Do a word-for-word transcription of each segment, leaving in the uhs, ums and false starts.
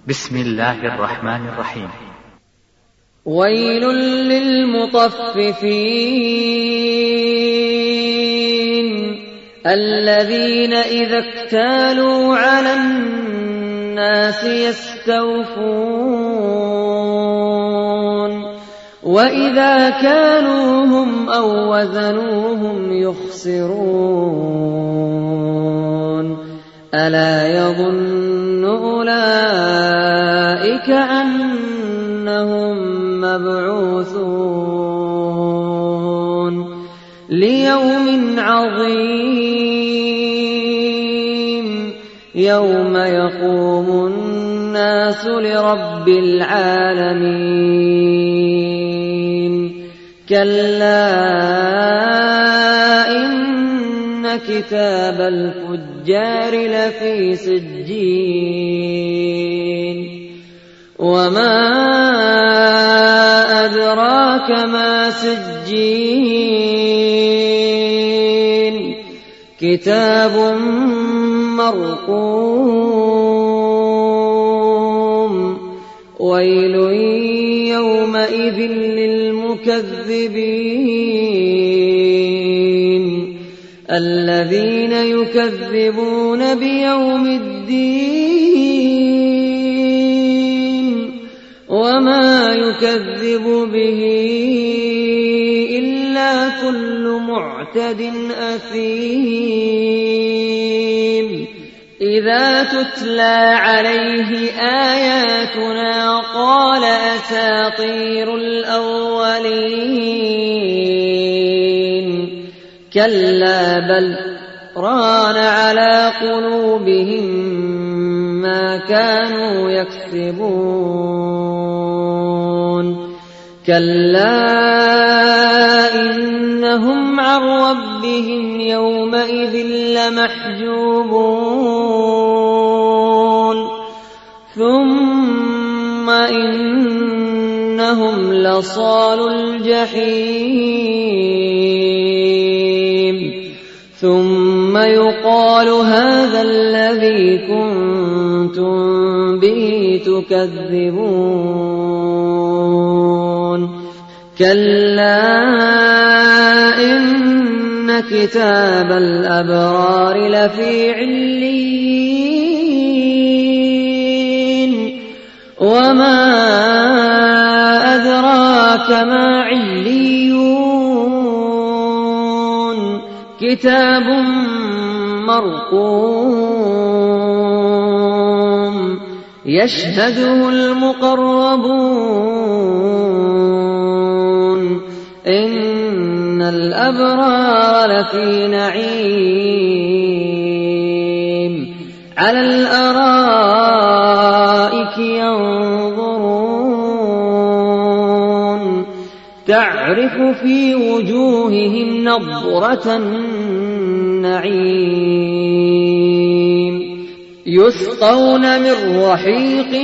بسم الله الرحمن الرحيم. ويل للمطففين الذين إذا اكتالوا على الناس يستوفون وإذا كالوهم أو وزنوهم يخسرون ألا يظن أولئك أنهم مبعوثون ليوم عظيم يوم يقوم الناس لرب العالمين كلا إن كتاب الفجار لفي سجين وما أدراك ما سجين كتاب مرقوم ويل يومئذ للمكذبين الذين يكذبون بيوم الدين وما يكذب به إلا كل معتد أثيم إذا تتلى عليه آياتنا قال أساطير الأولين كلا بل ران على قلوبهم ما كانوا يكسبون كلا إنهم عن ربهم يومئذ لمحجوبون ثم إنهم لصالو الجحيم ثم يقال هذا الذي كنتم به تكذبون كلا إن كتاب الأبرار لفي عليين وما أدراك ما عليون كتاب مرقوم يشهده المقربون إن الأبرار لفي نعيم على الأرائك ينظرون تعرف في وجوههم نضرة النعيم يسقون من رحيق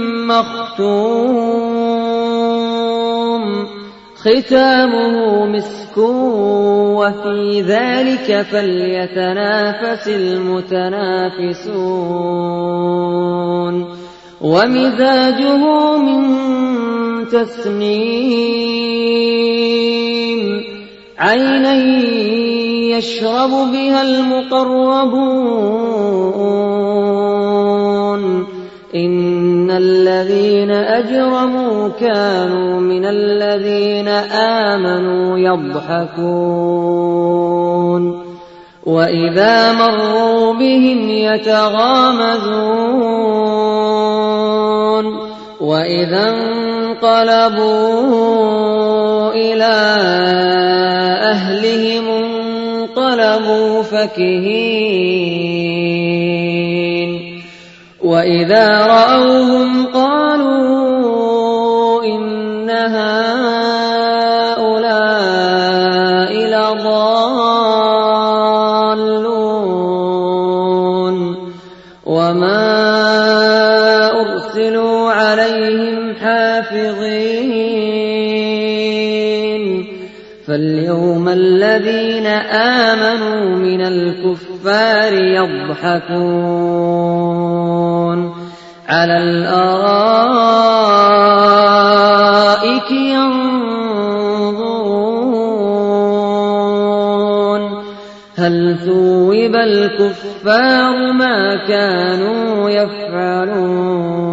مختوم ختامه مسك وفي ذلك فليتنافس المتنافسون ومزاجه من تسنيم عينا يشرب بها المقربون إن الذين أجرموا كانوا من الذين آمنوا يضحكون وإذا مروا بهم يتغامزون وإذا انقلبوا إلى أهلهم انقلبوا فكهين وإذا رأوهم قالوا إن هؤلاء لضالون وما أرسلوا عليهم حافظين فاليوم الذين آمنوا من الكفار يضحكون على الأرائك ينظرون هل ثوب الكفار ما كانوا يفعلون